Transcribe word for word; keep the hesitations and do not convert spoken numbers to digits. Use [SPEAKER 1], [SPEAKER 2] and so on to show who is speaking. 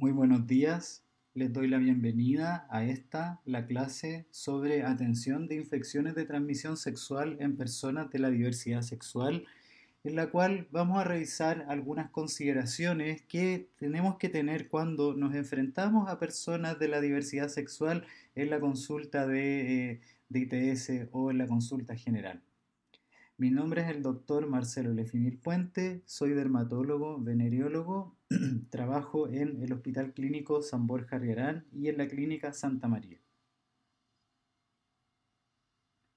[SPEAKER 1] Muy buenos días, les doy la bienvenida a esta, la clase sobre atención de infecciones de transmisión sexual en personas de la diversidad sexual, en la cual vamos a revisar algunas consideraciones que tenemos que tener cuando nos enfrentamos a personas de la diversidad sexual en la consulta de, eh, de I T S o en la consulta general. Mi nombre es el doctor Marcelo Lefimir Puente, soy dermatólogo, veneriólogo, trabajo en el Hospital Clínico San Borja Riarán y en la Clínica Santa María.